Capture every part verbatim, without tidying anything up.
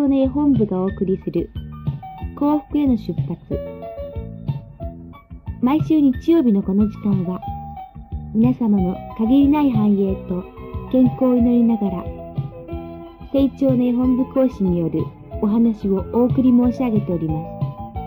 寧本部がお送りする幸福への出発。毎週日曜日のこの時間は、皆様の限りない繁栄と健康を祈りながら、成長寧本部講師によるお話をお送り申し上げております。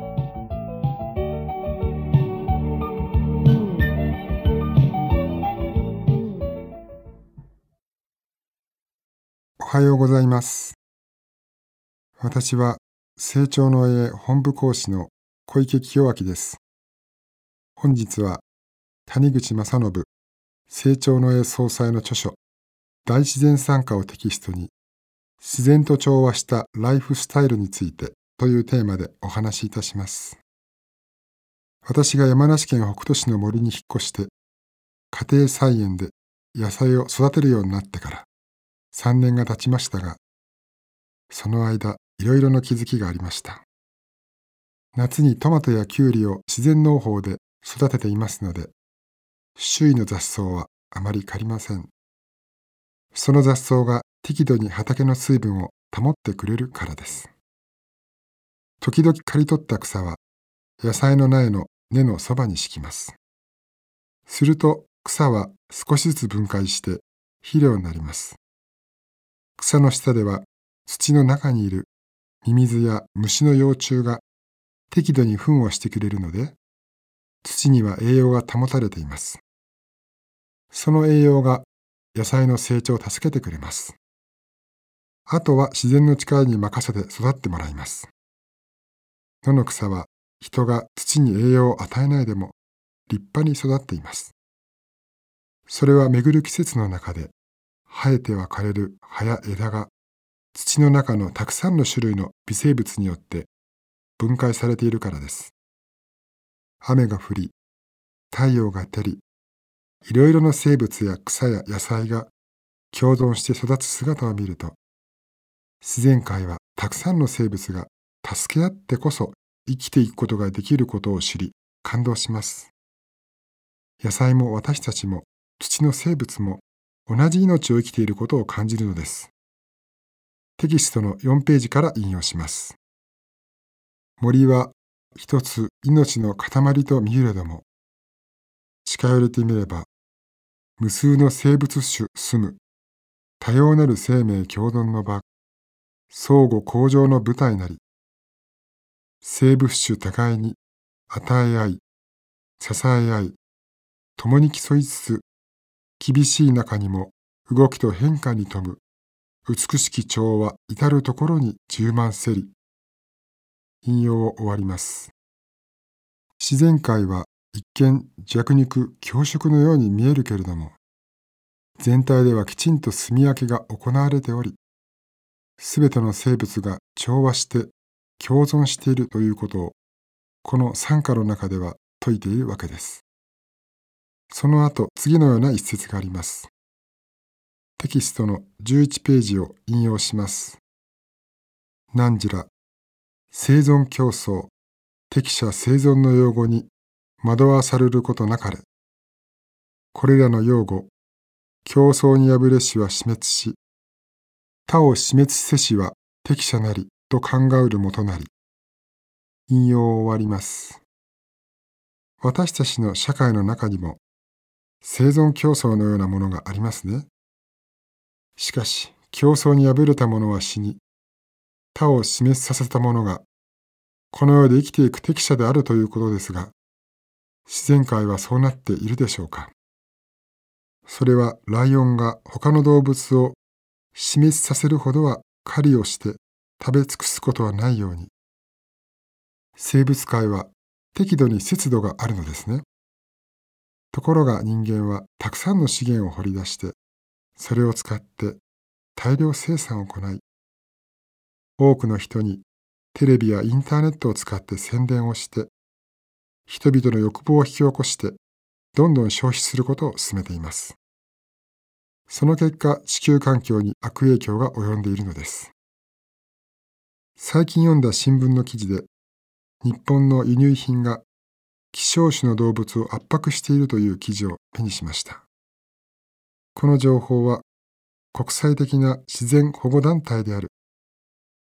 おはようございます。私は成長の栄本部講師の小池清明です。本日は谷口正信成長の栄総裁の著書大自然参加をテキストに自然と調和したライフスタイルについてというテーマでお話しいたします。私が山梨県北杜市の森に引っ越して家庭菜園で野菜を育てるようになってからさんねんが経ちましたが、その間いろいろな気づきがありました。夏にトマトやキュウリを自然農法で育てていますので、周囲の雑草はあまり刈りません。その雑草が適度に畑の水分を保ってくれるからです。時々刈り取った草は野菜の苗の根のそばに敷きます。すると草は少しずつ分解して肥料になります。草の下では土の中にいるミミズや虫の幼虫が適度に糞をしてくれるので、土には栄養が保たれています。その栄養が野菜の成長を助けてくれます。あとは自然の力に任せて育ってもらいます。野の草は人が土に栄養を与えないでも立派に育っています。それは巡る季節の中で生えては枯れる葉や枝が土の中のたくさんの種類の微生物によって分解されているからです。雨が降り、太陽が照り、いろいろな生物や草や野菜が共存して育つ姿を見ると、自然界はたくさんの生物が助け合ってこそ生きていくことができることを知り感動します。野菜も私たちも土の生物も同じ命を生きていることを感じるのです。テキストのよんページから引用します。森は一つ命の塊と見えれども、近寄れてみれば、無数の生物種住む多様なる生命共存の場、相互向上の舞台なり、生物種互いに与え合い、支え合い、共に競いつつ、厳しい中にも動きと変化に富む美しき調和至るところに充満せり。引用を終わります。自然界は一見弱肉強食のように見えるけれども、全体ではきちんと住み分けが行われており、すべての生物が調和して共存しているということを、この賛歌の中では説いているわけです。その後、次のような一節があります。テキストのじゅういちページを引用します。汝ら、生存競争、適者生存の用語に惑わされることなかれ。これらの用語、競争に敗れしは死滅し、他を死滅せしは適者なりと考えるもとなり。引用を終わります。私たちの社会の中にも、生存競争のようなものがありますね。しかし、競争に敗れた者は死に、他を死滅させた者が、この世で生きていく適者であるということですが、自然界はそうなっているでしょうか。それはライオンが他の動物を死滅させるほどは狩りをして食べ尽くすことはないように、生物界は適度に節度があるのですね。ところが人間はたくさんの資源を掘り出して、それを使って大量生産を行い、多くの人にテレビやインターネットを使って宣伝をして、人々の欲望を引き起こして、どんどん消費することを進めています。その結果、地球環境に悪影響が及んでいるのです。最近読んだ新聞の記事で、日本の輸入品が希少種の動物を圧迫しているという記事を目にしました。この情報は国際的な自然保護団体である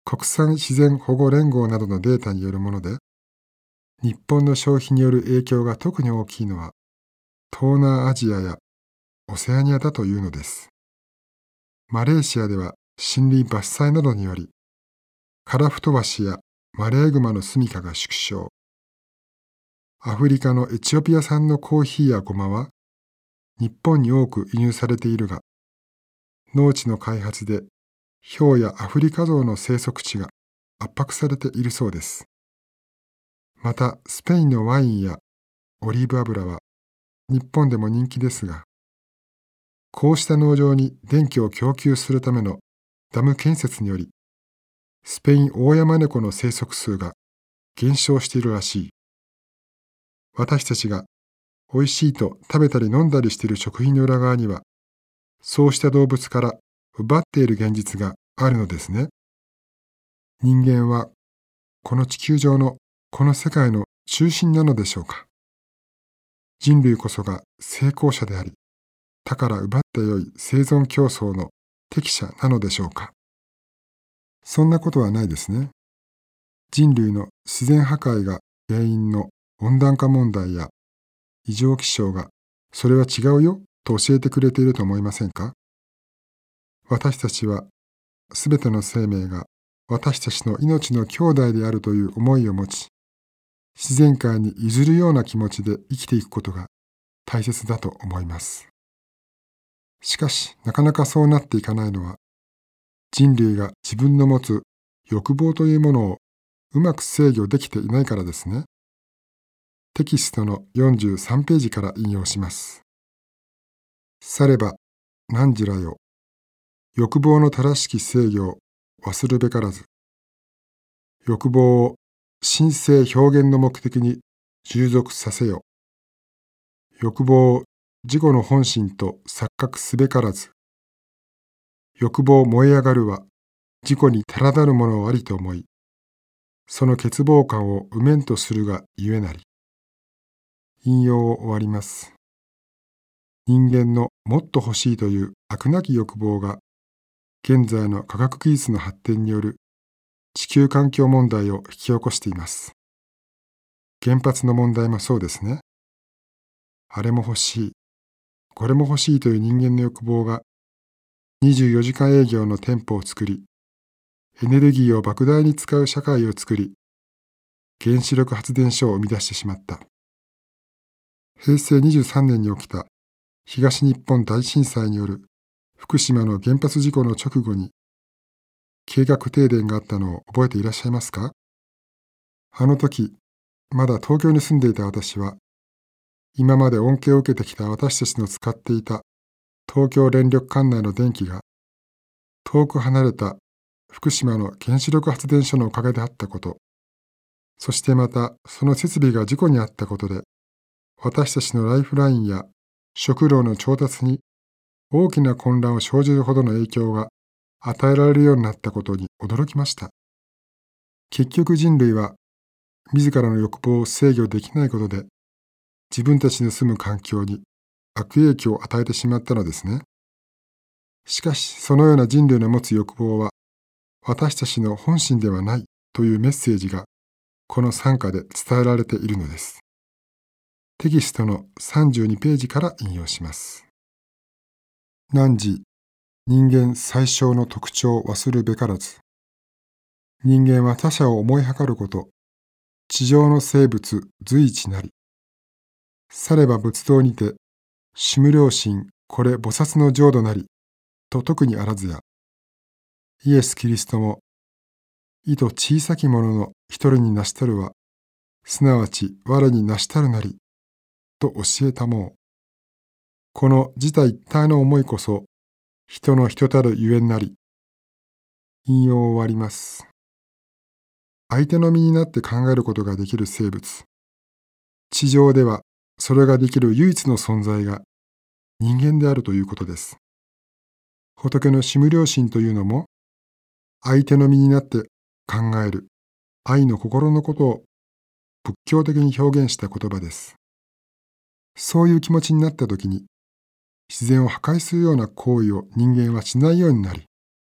国際自然保護連合などのデータによるもので、日本の消費による影響が特に大きいのは、東南アジアやオセアニアだというのです。マレーシアでは森林伐採などにより、カラフトワシやマレーグマの住処が縮小。アフリカのエチオピア産のコーヒーやゴマは、日本に多く輸入されているが、農地の開発でヒョウやアフリカゾウの生息地が圧迫されているそうです。また、スペインのワインやオリーブ油は日本でも人気ですが、こうした農場に電気を供給するためのダム建設により、スペインオオヤマネコの生息数が減少しているらしい。私たちが美味しいと食べたり飲んだりしている食品の裏側には、そうした動物から奪っている現実があるのですね。人間はこの地球上のこの世界の中心なのでしょうか。人類こそが成功者であり、他から奪ってよい生存競争の適者なのでしょうか。そんなことはないですね。人類の自然破壊が原因の温暖化問題や異常気象がそれは違うよと教えてくれていると思いませんか。私たちはすべての生命が私たちの命の兄弟であるという思いを持ち、自然界に譲るような気持ちで生きていくことが大切だと思います。しかし、なかなかそうなっていかないのは、人類が自分の持つ欲望というものをうまく制御できていないからですね。テキストのよんじゅうさんページから引用します。されば、汝らよ、欲望の正しき制御を忘るべからず、欲望を神聖表現の目的に従属させよ。欲望を自己の本心と錯覚すべからず、欲望燃え上がるは自己に足らざるものありと思い、その欠乏感を埋めんとするがゆえなり。引用を終わります。人間のもっと欲しいという飽くなき欲望が、現在の科学技術の発展による地球環境問題を引き起こしています。原発の問題もそうですね。あれも欲しい、これも欲しいという人間の欲望が、にじゅうよじかん営業の店舗を作り、エネルギーを莫大に使う社会を作り、原子力発電所を生み出してしまった。へいせいにじゅうさんねんに起きた東日本大震災による福島の原発事故の直後に計画停電があったのを覚えていらっしゃいますか。あの時、まだ東京に住んでいた私は、今まで恩恵を受けてきた私たちの使っていた東京電力管内の電気が遠く離れた福島の原子力発電所のおかげであったこと、そしてまたその設備が事故にあったことで、私たちのライフラインや食料の調達に大きな混乱を生じるほどの影響が与えられるようになったことに驚きました。結局人類は自らの欲望を制御できないことで自分たちの住む環境に悪影響を与えてしまったのですね。しかしそのような人類の持つ欲望は私たちの本心ではないというメッセージがこの賛歌で伝えられているのです。テキストのさんじゅうにページから引用します。汝、人間最小の特徴を忘るべからず。人間は他者を思いはかること、地上の生物随一なり。されば仏道にて、主無良心これ菩薩の浄土なり、と特にあらずや。イエス・キリストも、意図小さきものの一人になしたるは、すなわち我になしたるなり、と教えたもう。この自他一体の思いこそ、人の人たるゆえんなり。引用を終わります。相手の身になって考えることができる生物。地上ではそれができる唯一の存在が人間であるということです。仏の主無良心というのも、相手の身になって考える愛の心のことを仏教的に表現した言葉です。そういう気持ちになったときに、自然を破壊するような行為を人間はしないようになり、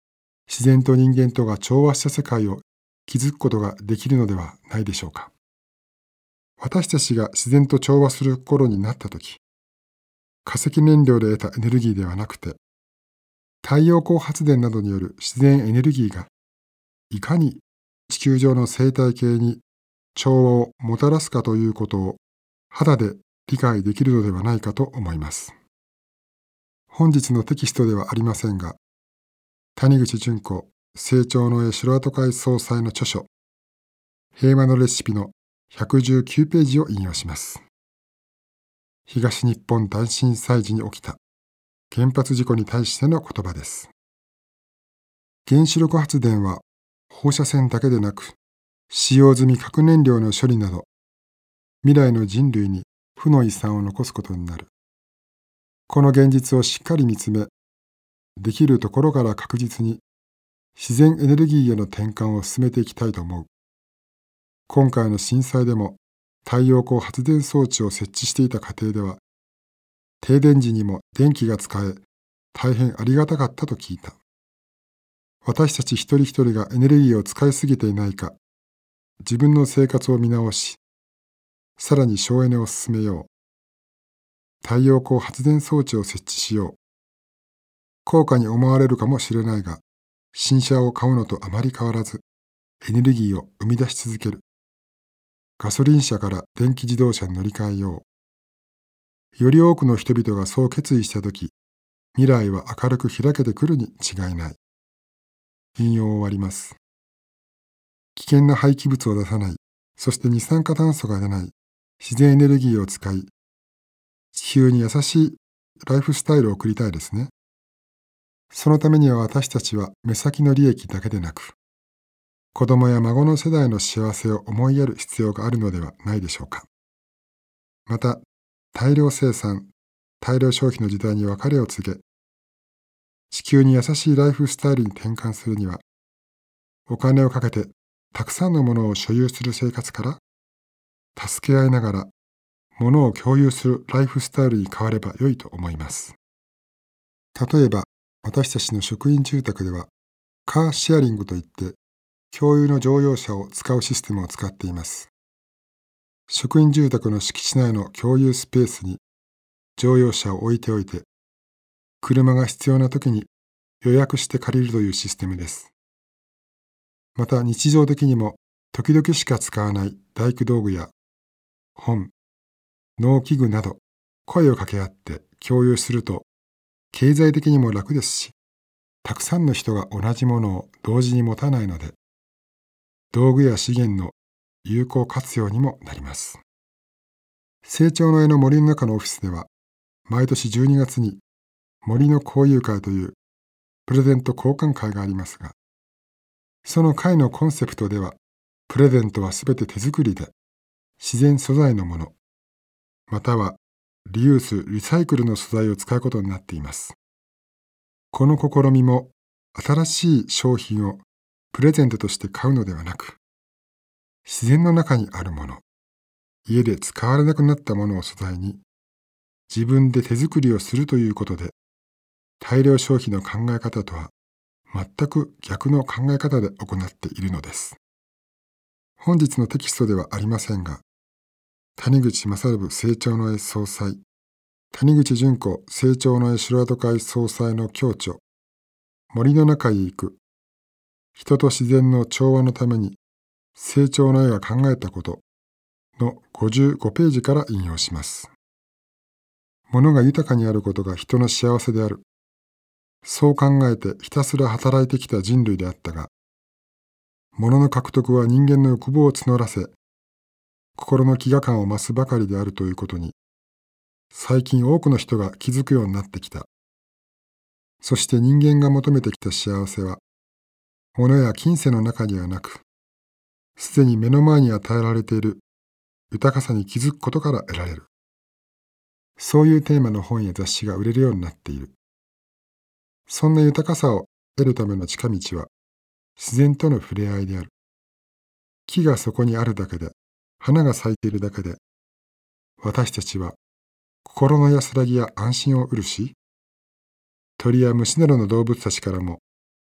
自然と人間とが調和した世界を築くことができるのではないでしょうか。私たちが自然と調和する頃になったとき、化石燃料で得たエネルギーではなくて、太陽光発電などによる自然エネルギーがいかに地球上の生態系に調和をもたらすかということを肌で理解できるのではないかと思います。本日のテキストではありませんが、谷口純子成長の絵城跡会総裁の著書、平和のレシピのひゃくじゅうきゅうページを引用します。東日本大震災時に起きた原発事故に対しての言葉です。原子力発電は放射線だけでなく、使用済み核燃料の処理など、未来の人類に負の遺産を残すことになる。この現実をしっかり見つめ、できるところから確実に自然エネルギーへの転換を進めていきたいと思う。今回の震災でも太陽光発電装置を設置していた家庭では、停電時にも電気が使え、大変ありがたかったと聞いた。私たち一人一人がエネルギーを使いすぎていないか、自分の生活を見直し、さらに省エネを進めよう。太陽光発電装置を設置しよう。高価に思われるかもしれないが、新車を買うのとあまり変わらず、エネルギーを生み出し続ける。ガソリン車から電気自動車に乗り換えよう。より多くの人々がそう決意したとき、未来は明るく開けてくるに違いない。引用を終わります。危険な廃棄物を出さない、そして二酸化炭素が出ない自然エネルギーを使い、地球に優しいライフスタイルを送りたいですね。そのためには私たちは目先の利益だけでなく、子供や孫の世代の幸せを思いやる必要があるのではないでしょうか。また、大量生産、大量消費の時代に別れを告げ、地球に優しいライフスタイルに転換するには、お金をかけてたくさんのものを所有する生活から、助け合いながらものを共有するライフスタイルに変われば良いと思います。例えば、私たちの職員住宅では、カーシェアリングといって、共有の乗用車を使うシステムを使っています。職員住宅の敷地内の共有スペースに乗用車を置いておいて、車が必要な時に予約して借りるというシステムです。また日常的にも時々しか使わない大工道具や本、農機具など声を掛け合って共有すると経済的にも楽ですし、たくさんの人が同じものを同時に持たないので、道具や資源の有効活用にもなります。成長の絵の森の中のオフィスでは、毎年じゅうにがつに森の交友会というプレゼント交換会がありますが、その会のコンセプトでは、プレゼントはすべて手作りで、自然素材のもの、またはリユース・リサイクルの素材を使うことになっています。この試みも、新しい商品をプレゼントとして買うのではなく、自然の中にあるもの、家で使われなくなったものを素材に、自分で手作りをするということで、大量消費の考え方とは全く逆の考え方で行っているのです。本日のテキストではありませんが、谷口正信成長の絵総裁、谷口純子成長の絵城跡会総裁の共著、森の中へ行く、人と自然の調和のために成長の絵が考えたことのごじゅうごページから引用します。物が豊かにあることが人の幸せである。そう考えてひたすら働いてきた人類であったが、物の獲得は人間の欲望を募らせ、心の飢餓感を増すばかりであるということに、最近多くの人が気づくようになってきた。そして人間が求めてきた幸せは、物や金銭の中にはなく、すでに目の前に与えられている豊かさに気づくことから得られる。そういうテーマの本や雑誌が売れるようになっている。そんな豊かさを得るための近道は、自然との触れ合いである。木がそこにあるだけで、花が咲いているだけで、私たちは心の安らぎや安心を得るし、鳥や虫などの動物たちからも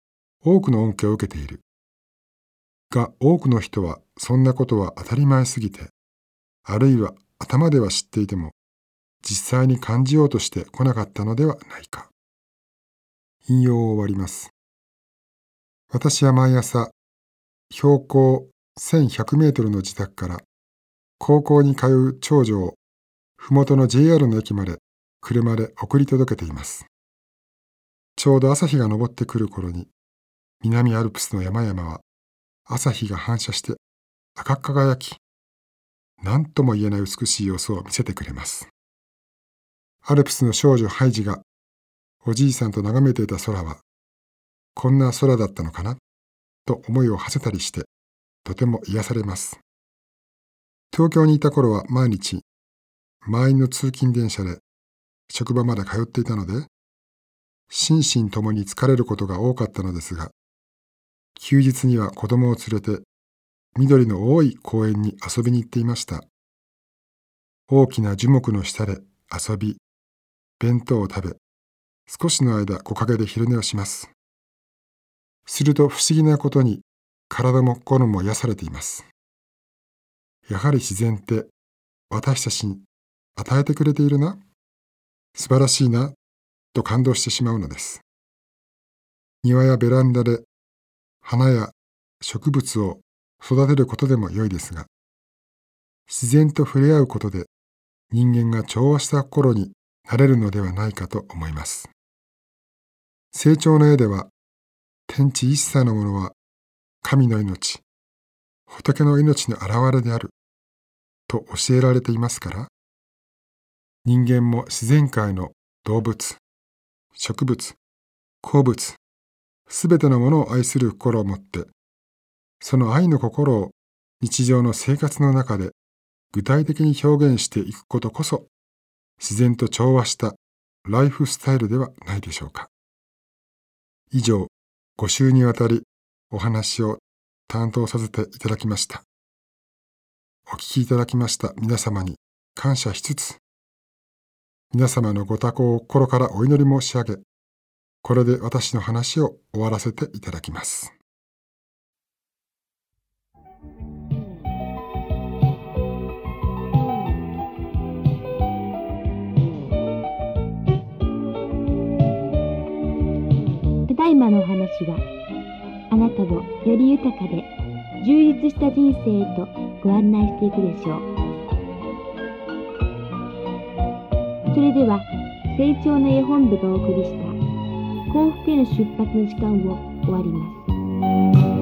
多くの恩恵を受けている。が、多くの人はそんなことは当たり前すぎて、あるいは頭では知っていても、実際に感じようとしてこなかったのではないか。引用を終わります。私は毎朝、標高せんひゃくメートルの自宅から高校に通う長女をふもとの ジェイアール の駅まで車で送り届けています。ちょうど朝日が昇ってくる頃に、南アルプスの山々は朝日が反射して赤く輝き、何とも言えない美しい様子を見せてくれます。アルプスの少女ハイジがおじいさんと眺めていた空は、こんな空だったのかなと思いを馳せたりして、とても癒されます。東京にいた頃は毎日、満員の通勤電車で職場まで通っていたので、心身ともに疲れることが多かったのですが、休日には子供を連れて緑の多い公園に遊びに行っていました。大きな樹木の下で遊び、弁当を食べ、少しの間木陰で昼寝をします。すると不思議なことに体も心も癒されています。やはり自然って私たちに与えてくれているな、素晴らしいな、と感動してしまうのです。庭やベランダで花や植物を育てることでも良いですが、自然と触れ合うことで人間が調和した心になれるのではないかと思います。成長の絵では、天地一切のものは神の命、仏の命の現れであると教えられていますから、人間も自然界の動物、植物、鉱物、すべてのものを愛する心を持って、その愛の心を日常の生活の中で具体的に表現していくことこそ、自然と調和したライフスタイルではないでしょうか。以上、ご週にわたりお話を担当させていただきました。お聞きいただきました皆様に感謝しつつ、皆様のご多幸を心からお祈り申し上げ、これで私の話を終わらせていただきます。 ただいまのお話は、あなたをより豊かで充実した人生へとご案内していくでしょう。それでは、成長の絵本部がお送りした幸福への出発の時間を終わります。